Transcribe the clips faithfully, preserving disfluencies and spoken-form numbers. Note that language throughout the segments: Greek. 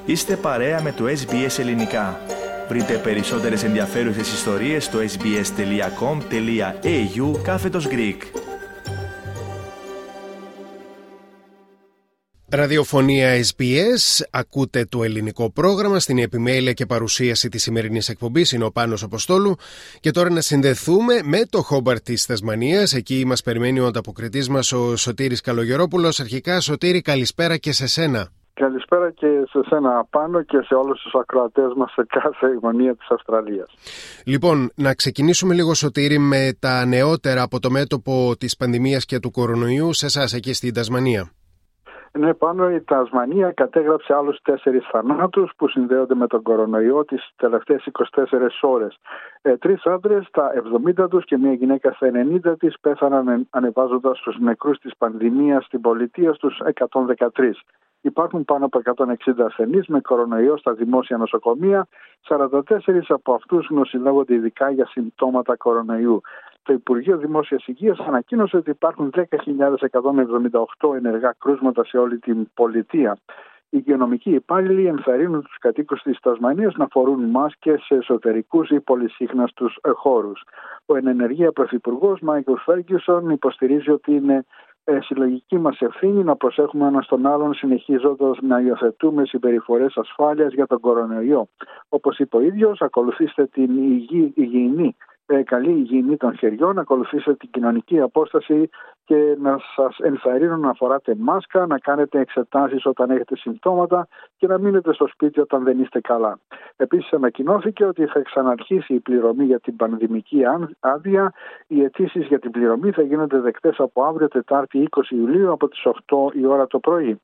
Είστε παρέα με το Ες Μπι Ες Ελληνικά. Βρείτε περισσότερες ενδιαφέρουσες ιστορίες στο sbs.com.au κάθετος Greek. Ραδιοφωνία Ες Μπι Ες, ακούτε το ελληνικό πρόγραμμα. Στην επιμέλεια και παρουσίαση της σημερινής εκπομπής είναι ο Πάνος Αποστόλου. Και τώρα να συνδεθούμε με το Χόμπαρτ της Τασμανίας. Εκεί μας περιμένει ο ανταποκριτής μας, ο Σωτήρης Καλογερόπουλος. Αρχικά, Σωτήρη, καλησπέρα και σε σένα. Καλησπέρα και σε σένα, Πάνο, και σε όλους τους ακροατές μας σε κάθε γωνία της Αυστραλίας. Λοιπόν, να ξεκινήσουμε λίγο, Σωτήρη, με τα νεότερα από το μέτωπο της πανδημίας και του κορονοϊού σε εσάς εκεί στην Τασμανία. Ναι, Πάνο, η Τασμανία κατέγραψε άλλους τέσσερις θανάτους που συνδέονται με τον κορονοϊό τις τελευταίες είκοσι τέσσερις ώρες. Ε, τρεις άντρες στα εβδομήντα τους και μια γυναίκα στα ενενήντα της πέθαναν ανεβάζοντας τους νεκρούς της πανδημίας στην πολιτεία στους εκατόν δεκατρείς. Υπάρχουν πάνω από εκατόν εξήντα ασθενείς με κορονοϊό στα δημόσια νοσοκομεία. σαράντα τέσσερις από αυτούς νοσηλεύονται ειδικά για συμπτώματα κορονοϊού. Το Υπουργείο Δημόσιας Υγείας ανακοίνωσε ότι υπάρχουν δέκα χιλιάδες εκατόν εβδομήντα οκτώ ενεργά κρούσματα σε όλη την πολιτεία. Οι υγειονομικοί υπάλληλοι ενθαρρύνουν τους κατοίκους της Τασμανίας να φορούν μάσκες σε εσωτερικούς ή πολυσύχναστους χώρους. Ο εν ενεργεία πρωθυπουργός Μάικλ Φέργκιουσον υποστηρίζει ότι είναι Ε, συλλογική μας ευθύνη να προσέχουμε ένας τον άλλον, συνεχίζοντας να υιοθετούμε συμπεριφορές ασφάλειας για τον κορονοϊό. Όπως είπε ο ίδιος, ακολουθήστε την υγιή, υγιεινή, ε, καλή υγιεινή των χεριών, ακολουθήστε την κοινωνική απόσταση και να σας ενθαρρύνω να φοράτε μάσκα, να κάνετε εξετάσεις όταν έχετε συμπτώματα και να μείνετε στο σπίτι όταν δεν είστε καλά. Επίσης ανακοινώθηκε ότι θα ξαναρχίσει η πληρωμή για την πανδημική άδεια. Οι αιτήσεις για την πληρωμή θα γίνονται δεκτές από αύριο Τετάρτη είκοσι Ιουλίου από τις οκτώ η ώρα το πρωί.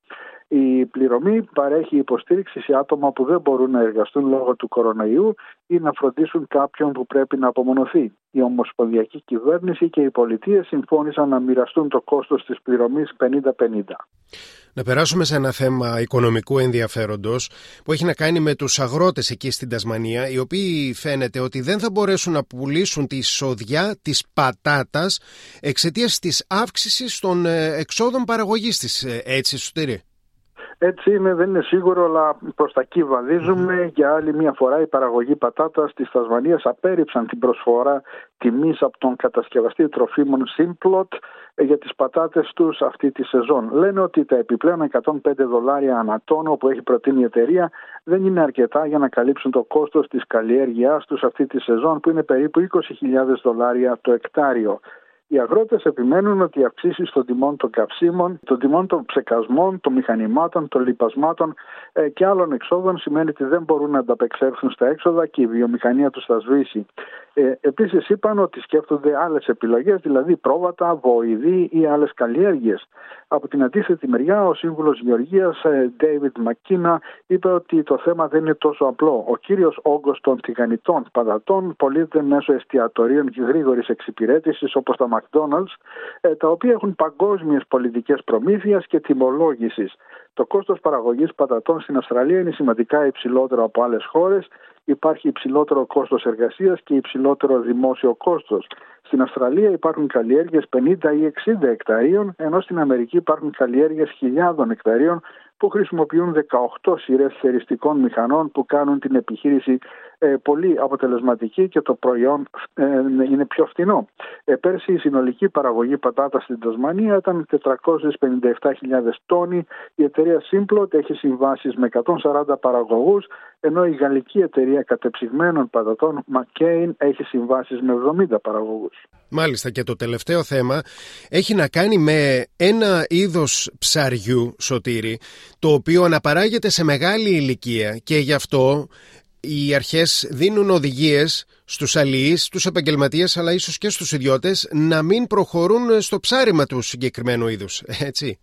Η πληρωμή παρέχει υποστήριξη σε άτομα που δεν μπορούν να εργαστούν λόγω του κορονοϊού ή να φροντίσουν κάποιον που πρέπει να απομονωθεί. Η Ομοσπονδιακή Κυβέρνηση και οι πολιτείες συμφώνησαν να μοιραστούν το κόστος της πληρωμής πενήντα πενήντα. Να περάσουμε σε ένα θέμα οικονομικού ενδιαφέροντος που έχει να κάνει με τους αγρότες εκεί στην Τασμανία, οι οποίοι φαίνεται ότι δεν θα μπορέσουν να πουλήσουν τη σοδιά της πατάτας εξαιτίας της αύξησης των εξόδων παραγωγής της. Έτσι, Σωτήρη? Έτσι είναι, δεν είναι σίγουρο, αλλά προς τα εκεί βαδίζουμε. Mm-hmm. Για άλλη μια φορά, η παραγωγή πατάτας της Τασμανίας απέρριψαν την προσφορά τιμής από τον κατασκευαστή τροφίμων Simplot για τις πατάτες τους αυτή τη σεζόν. Λένε ότι τα επιπλέον εκατόν πέντε δολάρια ανά τόνο που έχει προτείνει η εταιρεία δεν είναι αρκετά για να καλύψουν το κόστος της καλλιέργειάς τους αυτή τη σεζόν, που είναι περίπου είκοσι χιλιάδες δολάρια το εκτάριο. Οι αγρότες επιμένουν ότι οι αυξήσεις των τιμών των καυσίμων, των τιμών των ψεκασμών, των μηχανημάτων, των λιπασμάτων ε, και άλλων εξόδων σημαίνει ότι δεν μπορούν να ανταπεξέλθουν στα έξοδα και η βιομηχανία τους θα σβήσει. Ε, επίσης είπαν ότι σκέφτονται άλλες επιλογές, δηλαδή πρόβατα, βοηδή ή άλλες καλλιέργειες. Από την αντίθετη μεριά, ο σύμβουλος Γεωργίας David McKenna είπε ότι το θέμα δεν είναι τόσο απλό. Ο κύριος όγκος των τηγανιτών πατατών πωλείται μέσω εστιατορίων γρήγορης εξυπηρέτησης όπως τα McDonald's, τα οποία έχουν παγκόσμιες πολιτικές προμήθειας και τιμολόγησης. Το κόστος παραγωγής πατατών στην Αυστραλία είναι σημαντικά υψηλότερο από άλλες χώρες. Υπάρχει υψηλότερο κόστος εργασίας και υψηλότερο δημόσιο κόστος. Στην Αυστραλία υπάρχουν καλλιέργειες πενήντα ή εξήντα εκταρίων, ενώ στην Αμερική υπάρχουν καλλιέργειες χιλιάδων εκταρίων που χρησιμοποιούν δεκαοκτώ σειρές χεριστικών μηχανών που κάνουν την επιχείρηση ε, πολύ αποτελεσματική και το προϊόν ε, είναι πιο φθηνό. Ε, πέρσι η συνολική παραγωγή πατάτας στην Τασμανία ήταν τετρακόσιες πενήντα επτά χιλιάδες τόνοι. Η εταιρεία Simplot έχει συμβάσεις με εκατόν σαράντα παραγωγούς, ενώ η γαλλική εταιρεία κατεψυγμένων πατατών McCain έχει συμβάσεις με εβδομήντα παραγωγούς. Μάλιστα, και το τελευταίο θέμα έχει να κάνει με ένα είδος ψαριού, Σωτήρη, το οποίο αναπαράγεται σε μεγάλη ηλικία και γι' αυτό οι αρχές δίνουν οδηγίες στους αλληλείς, στους επαγγελματίες αλλά ίσως και στους ιδιώτες να μην προχωρούν στο ψάριμα του συγκεκριμένου είδους, έτσι.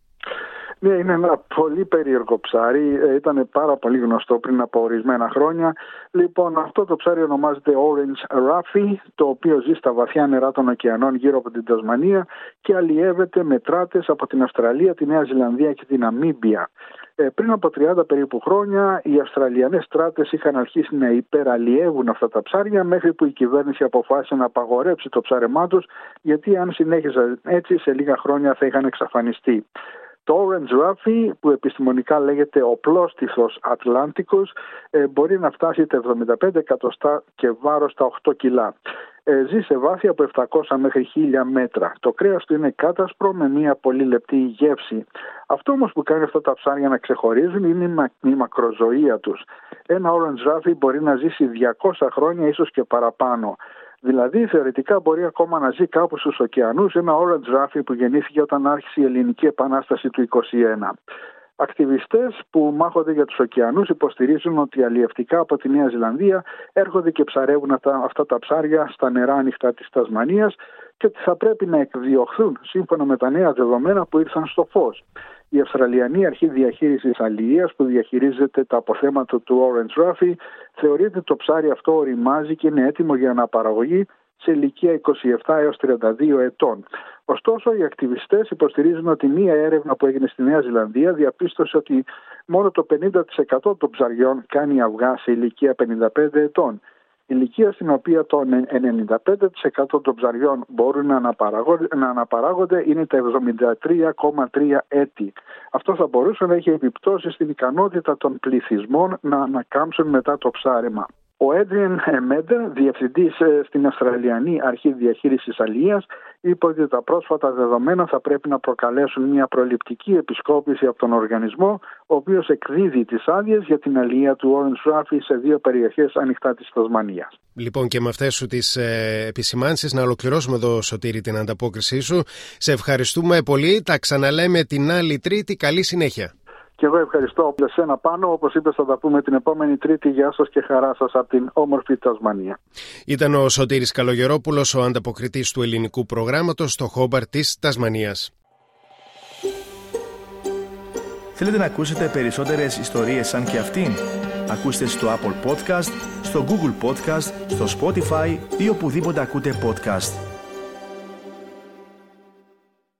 Ναι, είναι ένα πολύ περίεργο ψάρι, ήταν πάρα πολύ γνωστό πριν από ορισμένα χρόνια. Λοιπόν, αυτό το ψάρι ονομάζεται Orange Ruffy, το οποίο ζει στα βαθιά νερά των ωκεανών γύρω από την Τασμανία και αλλιεύεται με τράτες από την Αυστραλία, τη Νέα Ζηλανδία και την Ναμίμπια. Ε, πριν από τριάντα περίπου χρόνια, οι Αυστραλιανές στράτες είχαν αρχίσει να υπεραλλιεύουν αυτά τα ψάρια, μέχρι που η κυβέρνηση αποφάσισε να απαγορέψει το ψάρεμά τους, γιατί αν συνέχιζαν έτσι, σε λίγα χρόνια θα είχαν εξαφανιστεί. Το Orange Roughy, που επιστημονικά λέγεται ο πλώστιθος Ατλάντικος, μπορεί να φτάσει τα εβδομήντα πέντε εκατοστά και βάρος τα οκτώ κιλά. Ζει σε βάθη από επτακόσια μέχρι χίλια μέτρα. Το κρέας του είναι κάτασπρο με μια πολύ λεπτή γεύση. Αυτό όμως που κάνει αυτά τα ψάρια να ξεχωρίζουν είναι η μακροζωία τους. Ένα Orange Roughy μπορεί να ζήσει διακόσια χρόνια, ίσως και παραπάνω. Δηλαδή, θεωρητικά μπορεί ακόμα να ζει κάπου στους ωκεανούς ένα Orange Roughy που γεννήθηκε όταν άρχισε η Ελληνική Επανάσταση του είκοσι ένα. Ακτιβιστές που μάχονται για τους ωκεανούς υποστηρίζουν ότι αλλιευτικά από τη Νέα Ζηλανδία έρχονται και ψαρεύουν αυτά, αυτά τα ψάρια στα νερά ανοιχτά της Τασμανίας και ότι θα πρέπει να εκδιωχθούν σύμφωνα με τα νέα δεδομένα που ήρθαν στο φως. Η Αυστραλιανή Αρχή Διαχείρισης Αλληλείας, που διαχειρίζεται τα αποθέματα του Orange Roughy, θεωρεί ότι το ψάρι αυτό οριμάζει και είναι έτοιμο για αναπαραγωγή σε ηλικία είκοσι επτά έως τριάντα δύο ετών. Ωστόσο, οι ακτιβιστές υποστηρίζουν ότι μία έρευνα που έγινε στη Νέα Ζηλανδία διαπίστωσε ότι μόνο το πενήντα τοις εκατό των ψαριών κάνει αυγά σε ηλικία πενήντα πέντε ετών. Η ηλικία στην οποία το ενενήντα πέντε τοις εκατό των ψαριών μπορούν να αναπαράγονται, να αναπαράγονται είναι τα εβδομήντα τρία κόμμα τρία έτη. Αυτό θα μπορούσε να έχει επιπτώσει στην ικανότητα των πληθυσμών να ανακάμψουν μετά το ψάρεμα. Ο Adrian Meder, διευθυντής στην Αυστραλιανή Αρχή Διαχείρισης Αλληλείας, είπε ότι τα πρόσφατα δεδομένα θα πρέπει να προκαλέσουν μια προληπτική επισκόπηση από τον οργανισμό, ο οποίος εκδίδει τις άδειες για την αλληλεία του Orange Roughy σε δύο περιοχές ανοιχτά της Τασμανίας. Λοιπόν, και με αυτές σου τις ε, επισημάνσεις να ολοκληρώσουμε εδώ, Σωτήρη, την ανταπόκρισή σου. Σε ευχαριστούμε πολύ. Τα ξαναλέμε την άλλη Τρίτη. Καλή συνέχεια. Και εγώ ευχαριστώ για σένα πάνω. Όπως είπες, θα τα πούμε την επόμενη Τρίτη. Γεια σας και χαρά σας από την όμορφη Τασμανία. Ήταν ο Σωτήρης Καλογερόπουλος, ο ανταποκριτής του ελληνικού προγράμματος στο Χόμπαρτ της Τασμανίας. Θέλετε να ακούσετε περισσότερες ιστορίες σαν και αυτήν? Ακούστε στο Apple Podcast, στο Google Podcast, στο Spotify ή οπουδήποτε ακούτε podcast.